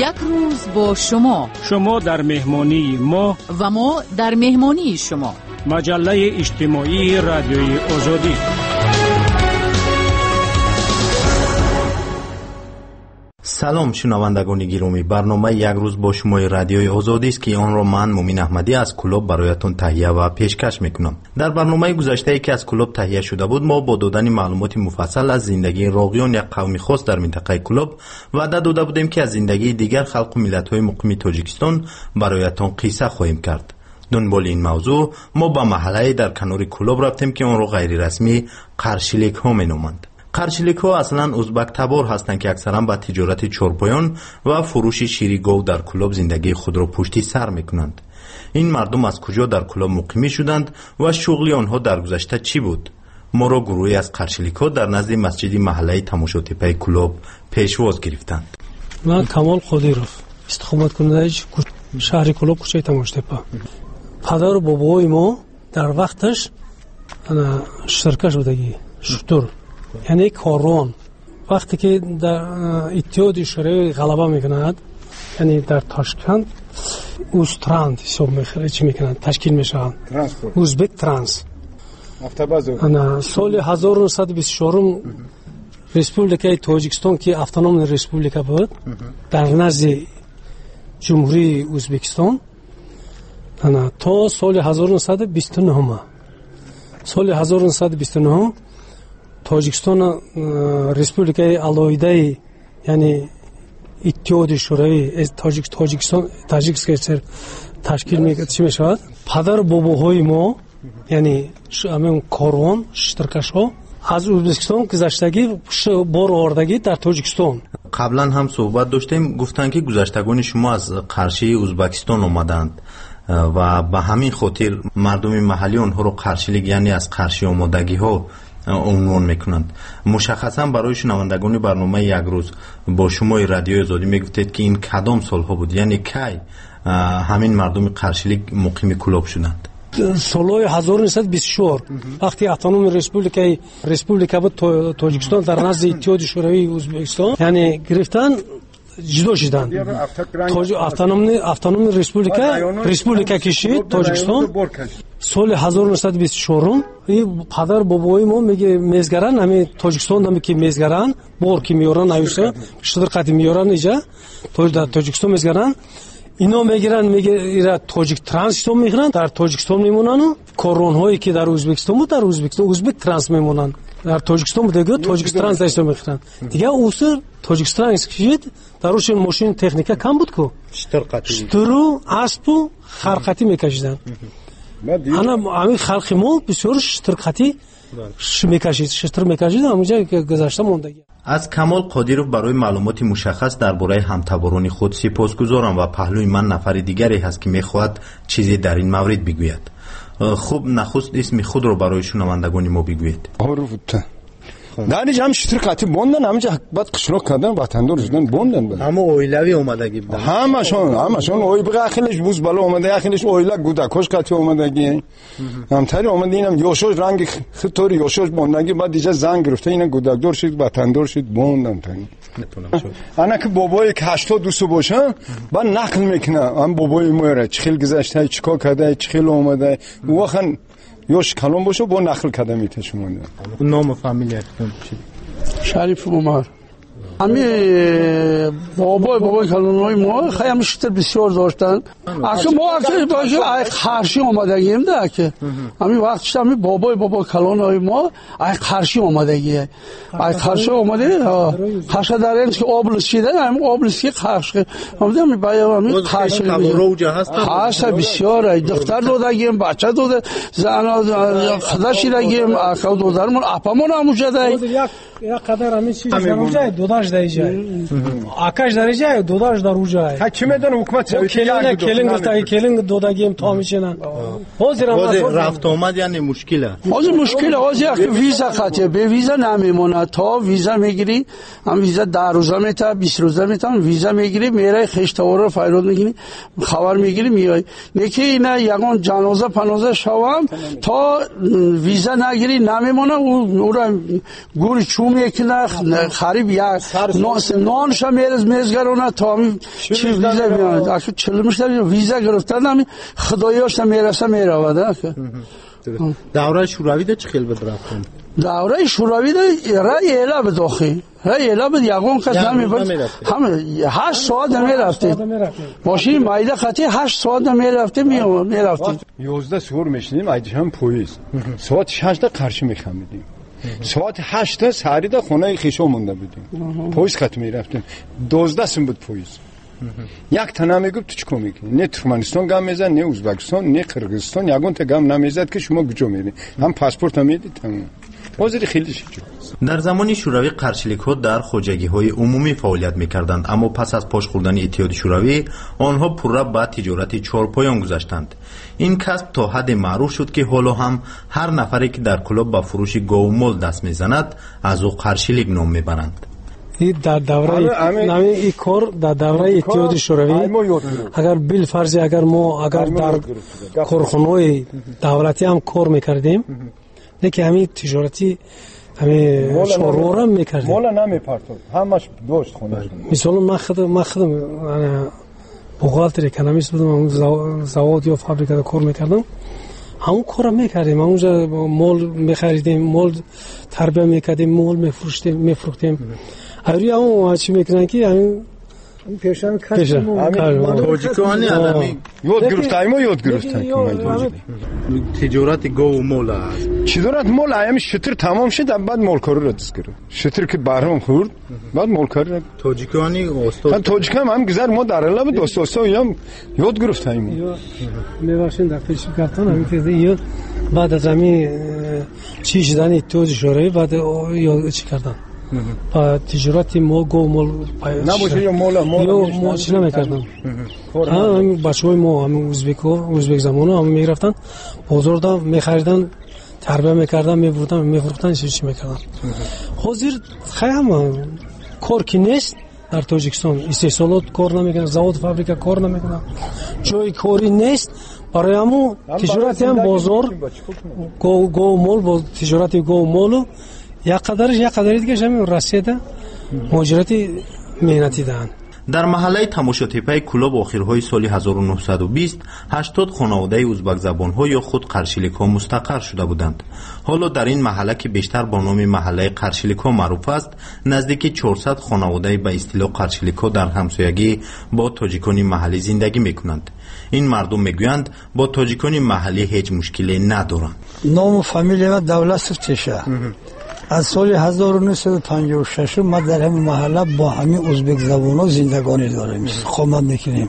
یک روز با شما در مهمانی ما و ما در مهمانی شما. مجله اجتماعی رادیوی آزادی. سلام شنوندگان گرامی، برنامه یک روز با شما رادیوی آزادی است که آن را من مومین احمدی از کلوب برایتان تهیه و پیشکش میکنم. در برنامه گذشته که از کلوب تهیه شده بود، ما با دادن معلومات مفصل از زندگی راغیان یک قوم خاص در منطقه کلوب وعده داده بودیم که از زندگی دیگر خلق و ملت‌های مقیم تاجیکستان برایتان قصه خواهیم کرد. دنبال این موضوع ما به محله در کنار کلوب رفتیم که آن را غیر رسمی قرشلیک ها مینامند. قرشلیک ها اصلا ازبک تبار هستند که اکثرا با تجارت چرپایان و فروش شیری گاو در کلوب زندگی خود را پشتی سر میکنند. این مردم از کجا در کلوب مقیمی شدند و شغل آنها در گذشته چی بود؟ ما را گروهی از قرشلیک ها در نزد مسجد محله تماشاتپه کلوب پیشواز گرفتند. من کمال قادیروف، استخدامات کننده شهر کلوب کوچه تماشاتپه. پدر و بابای ما در وقتش شرکت بودگی شطور، یعنی کارون. وقتی که در اتحاد شوروی غلبه میکند، یعنی در تاشکند اوستراند حساب میکنند، تشکیل میشوند ازبک ترانس. سال 1924 ریسپوبلیکای تاجیکستان که автономный ریسپوبلیکا بود در نزد جمهوری ازبکستان تا سال 1929 تاجیکستان ریسپوبلیکای علایده، یعنی اتحاد شوروی تاجیکستان تشکیل میشود. پدر باباهای ما یعنی همین کاروان شترکش‌ها از ازبکستان گذشتگی بار آوردگی در تاجیکستان. قبلا هم صحبت داشتیم، گفتن که گذشتگان شما از قرشی ازبکستان آمدند و به همین خاطر مردم محلی آنها رو قرشلیک یعنی از قرشی آمدگی ها عنوان میکنند. مشخصا برای شنوندگان برنامه یک روز با شما رادیو آزادی میگفتید که این کدام سالها بود، یعنی کی همین مردم قرشلیک مقیم کلوب شدند؟ سال 1924 وقتی автономный республика بود تاجیکستان در نزد اتحاد شوروی ازبکستان یعنی گرفتن جدا شدند. автономный республика کشید تاجیکستان. سال 1924 پدر بابای ما میگه میزگران همین تاجیکستان هم که میزگران بار که میارن ایوسا شدر قدیم میارن اینجا تاجیکستان میزگران اینا میگیرن، میگه ایرا تاجیک ترانس میگیرن، در تاجیکستان میمونن و کارون هایی که در ازبکستان بود در ازبک ترانس میمونن، در تاجیکستان بود دیگه تاجیک ترانس داشته میگیرن دیگه. اوسر تاجیک ترانس کشید، دروش ماشین تکنیکا کم بود کو شترو اسبو خرقتی میکشیدن. انا همین خلق ما بسیار شترقتی شتر میکشید همونجا که گذشته موندگی. از کمال قادیروف برای معلومات مشخص درباره همتباران خود سپاسگزارم و پهلوی من نفر دیگری هست که میخواهد چیزی در این مورد بگوید. خوب نخست اسم خود را برای شنوندگان ما بگویید. دانش هم شترقتی بوندن، همینجا بعد قشنوق کردن وطندار شدن بوندن. همه اویلوی اومدگی بودن، همشون اوی بگه اخیلش بوز بالا اومده، اخیلش اویلا گودکوش قطی اومدگی همتری اومده. اینم یوشوش رنگ خطوری یوشوش بوندگی بعد دیگه زنگ گرفته اینا گودکدار شد وطندار شد بوندن تانی. انا که بابای که 82 باشه بعد نقل میکنه هم بابای ما چخیل گذشته چیکار کرده چخیل اومده واخن یوش کلام باشه با نقل کرده میتشونه. نام و فامیلیتون چی؟ شریف عمر. همین بابای کلانای ما خیلی شتر بسیار داشتن. اصلا ما اصلا باشه ای خرشی اومدگیم ده که همین وقتش همین بابای کلانای ما ای خرشی اومدگیه. ای خرشی اومده خرش در اینش که آبلوس شده همین آبلوس که خرش اومده همین باید همین خرش روجه هست. خرش بسیار دختر دادگیم بچه داده زن خداشی دگیم اخو دادرمون اپامون هموجده. یا قدر همین چیز هموجده دوداش دایجای. آکاش درجه دوداش در اوجای. کی میدونه حکومت کلینگ دودگیم تا میشنن. حاضر رفت آمد یعنی مشکله. حاضر که ویزا خاطر به ویزا نمیمونه تا ویزا میگیری هم ویزا 10 روزه میتا 20 روزه میتا ویزا میگیری میره خشتوار فایرود میگیری خبر میگیری میای یکی اینا یگان جنازه پنازه شوام تا ویزا نگیری نمیمونه او را گور چوم یک نه خریب یا نانش هم میرزگرونه تا همین چی ویزا میاد اصلا چلمش ویزا گرفتن همین خدایاش هم میرسه میرود. دوره شوروی ده چه خیلی بد رفتن؟ دوره شوروی ده رای اعلا به داخل رای اعلا به یگان کس نمیبرد همه 8 ساعت میرفتیم ماشین مایده خطی 8 ساعت میرفتیم 11 سور میشنیم ایدش هم پویز ساعت 6 ده قرشی میخمیدیم ساعت 8 ساری ده خونه خیشو مونده بودیم پویز خط میرفتیم 12 سن بود پویز یک تنها میگفت تو چیکار میکنی نه ترکمنستان گام میزد نه ازبکستان نه قرقیزستان یگان تا گام نمیزد که شما کجا میری هم پاسپورت هم میدید تمام وزیر خیلی شد. در زمان شوروی قرچلیک‌ها در خوجگی‌های عمومی فعالیت می‌کردند اما پس از پاش خوردن اتحاد شوروی آنها پورا به تجارت چهارپایان گذاشتند. این کسب تا حد معروف شد که حالا هم هر نفری که در کلوب به فروش گاومول دست می‌زند از او قرچلیک نام می‌برند. در دوره این کار در دوره اتحاد شوروی اگر بالفرض اگر در کارخانه‌های دولتی هم کار می‌کردیم نه که همین تجارتی همین شورو را میکردیم مولا نمیپرتون همش دوست خونه مثلا من خودم بوغالتر اکونومیست بودم زواد یا فابریکه کار میکردم همون کار را میکردیم اونجا مال میخریدیم مال تربیه میکردیم مال میفروختیم اوری همون چی میکنن که همین پیشان تاجیکانی آدمی یاد گرفتیم تجارت گاو و مول است تجارت مول همین شتر تمام شد بعد مولکاری را دست گرفت شتر که بهرام خورد بعد مولکاری تاجیکانی استاد تاجیکان هم گذر ما در الا به دوستای هم یاد گرفتیم میباشین در پیش کردن همین که بعد از همین چی شدن اتحاد شوروی بعد یاد چی کردن تجارت مول گو مول نباشه یا مول چی نمیکردن همین بچه‌های ما همین ازبک زمانه هم میرفتن بازار دا میخریدن تربیه میکردن میفروختن چی میکردن حاضر خیلی کار کی نیست در تاجیکستان استحصالات کار نمیکنن زواد فابریکه کار نمیکنن جای کاری نیست برای همون تجارت هم بازار گو مول با تجارت گو مول یک قدری دیگه همین رسیده مهاجرت مهنتی دهن. در محله تماشاتیپه کلوب آخرهای سال 1920 80 خانواده ازبک زبان‌ها یا خود قرچلیک‌ها مستقر شده بودند. حالا در این محله که بیشتر با نام محله قرچلیک‌ها معروف است نزدیک 400 خانواده به اصطلاح قرچلیک‌ها در همسایگی با تاجیکان محلی زندگی می‌کنند. این مردم میگویند با تاجیکان محلی هیچ مشکلی ندارند. نام و فامیل ما دولت سفتشه. از سال 1956 ما در همین محله با همین ازبک زبان‌ها زندگانی داریم خدمت میکنیم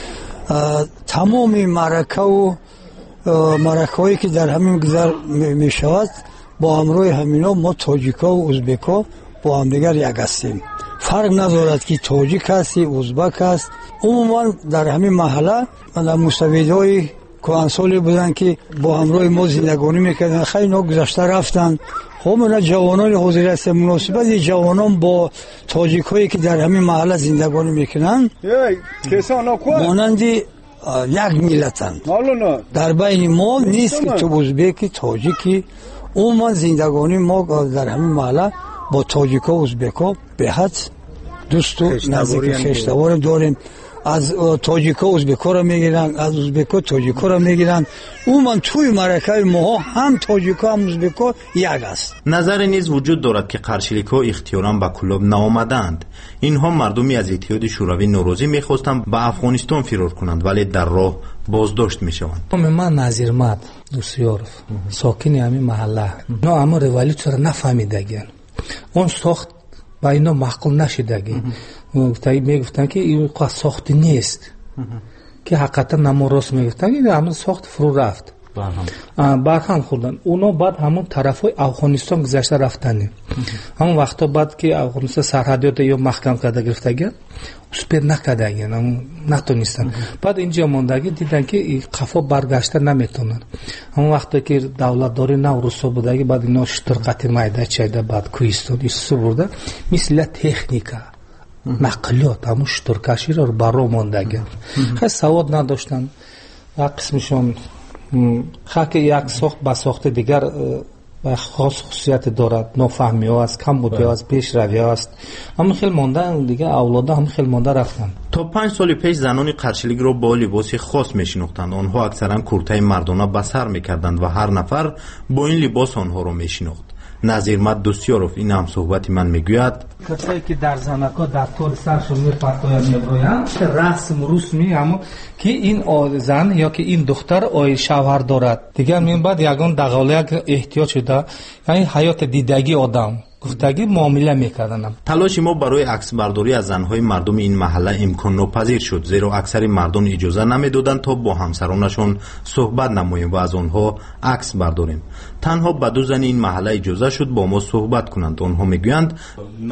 تمام معرکه‌هایی که در همین گذر میشود با همراه همینا ما تاجیک‌ها و ازبک‌ها با هم دیگر یک هستیم فرق ندارد که تاجیک هستی ازبک است عموما در همین محله در مستویدهای کهنسالی بودن که با همراه ما زندگانی میکردن خیلی نا گذشته رفتن خب من جوانان حاضر هستم مناسبت جوانان با تاجیک هایی که در همین محله زندگانی میکنن مانند یک ملتند در بین ما نیست که تو ازبکی تاجیکی عموما زندگانی ما در همین محله با تاجیک ها و ازبک ها به حد دوست و نزدیک خیشتوار داریم از تاجیک‌ها ازبک‌ها را میگیرن از ازبک‌ها تاجیک‌ها را میگیرن عموما توی معرکه ما هم تاجیک‌ها هم ازبک‌ها یک است. نظر نیز وجود دارد که قرچلیک‌ها اختیاراً به کلوب نآمدند. اینها مردمی از اتحاد شوروی ناراضی می‌خواستند به افغانستان فرار کنند ولی در راه بازداشت می‌شوند. من نظیرمد دوستیارف ساکن همین محله نه اما ریولیوسیون را نفهمیدگن اون ساخت با اینا معقول نشدگی میگفتن که این قصد ساخت نیست که حقیقتا نماراست میگفتن این همون ساخت فرو رفت برهم خوردن اونا بعد همون طرف های افغانستان گذشته رفتن همون وقتا بعد که افغانستان سرحدیات یا محکم کرده گرفتگی سپر نکردگی نتونستن بعد اینجا موندگی دیدن که این قفا برگشته نمیتونن همون وقتا که دولت داری نوروسا بودگی بعد اینا شترقتی مایده چایده بعد کویستان ایسو برده مثل تکنیکا نقلیات همون شترکشی رو برا موندگی خیلی سواد نداشتن و قسمشون خاک یک ساخت با ساخت دیگر و خاص خصوصیت دارد، نافهمی ها است، کمبودی ها است، پیشروی ها است. همین خیلی مانده دیگه، اولادا هم خیلی مانده رفتن. تا 5 سال پیش زنان قرچلیک را با لباس خاص میشناختند. آنها اکثرا کرته مردانه به سر میکردند و هر نفر با این لباس آنها را میشناخت. نظیرمد دوستیاروف این هم صحبت من میگوید کسایی که در زنکا در طول سرشون میپرتاید میبرویند رسم رسمی اما که این زن یا که این دختر آی شوهر دارد دیگر من بعد یگان دغاله احتیاج شده، یعنی حیات دیدگی آدم گفتگی معامله میکردن. تلاش ما برای عکس برداری از زنهای مردم این محله امکان ناپذیر شد، زیرا اکثر مردم اجازه نمیدادند تا با همسرانشون صحبت نماییم و از آنها عکس برداریم. تنها به 2 زن این محله اجازه شد با ما صحبت کنند. آنها میگویند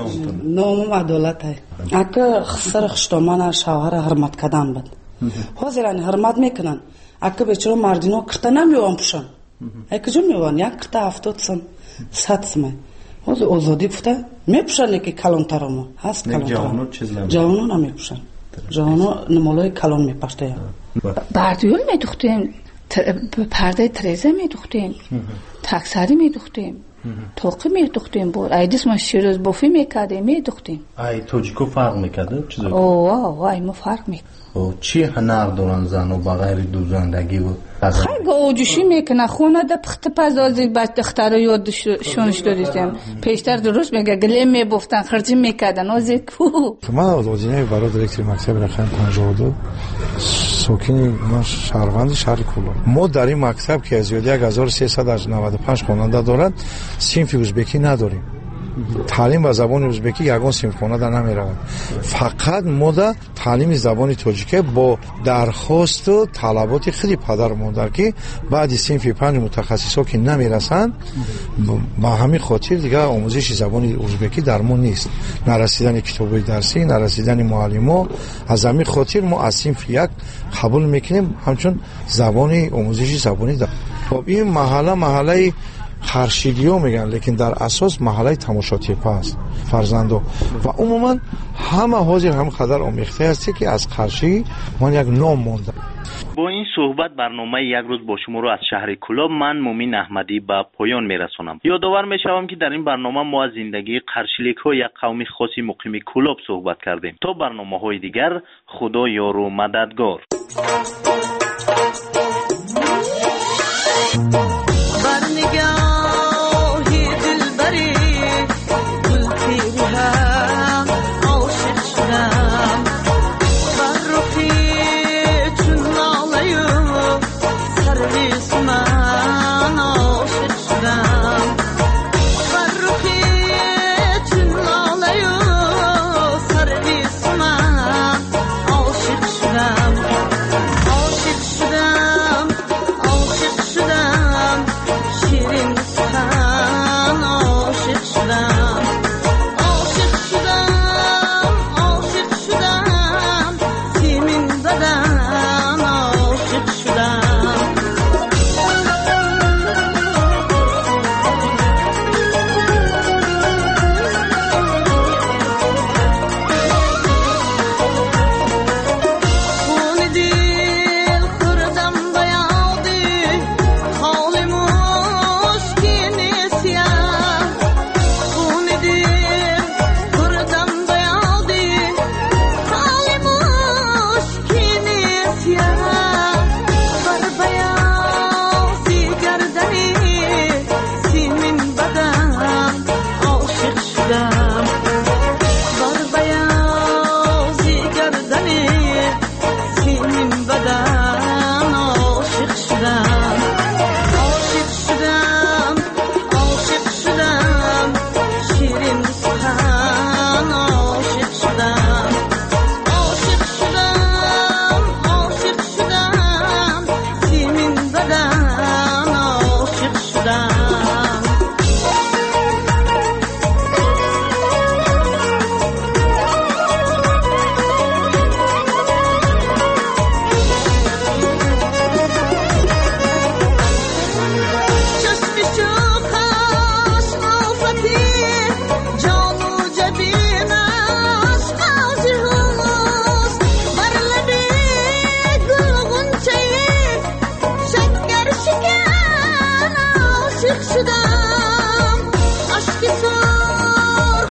نام عدالت است. اگه خسر خشتمان شوهر حرمت کردن بود حاضرن حرمت میکنن. اگه بیچاره مردینا کرته نمیوان پوشن، اگه جو میوان یک کرته 70 سم 100 سم از آزادی بوده میپوشن که کلانترامو هست. کلانترامو جوانو نمیپوشن، جوانو نمالای کلان میپشته. بردیول میدوختیم، پرده تریزه میدوختیم، تکسری میدوختیم، توقی میدوختیم. بود ایدیس ما شیروز بافی میکردیم میدوختیم. ای توجیکو فرق میکرده چیزا؟ اوه ما فرق میکرد. چی هنر دارن زن و بغیر دوزندگی و خیلی اوجوشی میکنه خونه ده پخت پزازی بعد دختر یاد شونش داریم پیشتر درست میگه گلیم میبفتن خرجی میکردن اوزی کو من آزادینه برای دایرکتور مکتب رخم 52 ساکن ما شهروند شهر کولون. ما در این مکتب که از 1395 خواننده دارد صنف ازبکی نداریم. تعلیم با زبان ازبکی یگان صنف خواننده نمیرود. فقط ما در تعلیم زبان تاجیکی با درخواست و طلبات خیلی پدر و مادر که بعد صنف 5 متخصصا که نمیرسند با همین خاطر دیگه آموزش زبان ازبکی در ما نیست. نرسیدن کتابای درسی، نرسیدن معلم‌ها، از همین خاطر ما از صنف 1 قبول میکنیم همچون زبان آموزش زبانی در. خب این محله خرشیدی ها میگن، لیکن در اساس محله تماشاتیپ است فرزندو و عموما همه حاضر هم خدر آمیخته هستی که از خرشی من یک نام مونده. با این صحبت برنامه یک روز با شما رو از شهر کلاب من مومین احمدی به پایان میرسونم. یادآور میشوم که در این برنامه ما از زندگی قرچلیک ها یک قوم خاصی مقیم کلاب صحبت کردیم. تا برنامه های دیگر خدا یار و مددگار.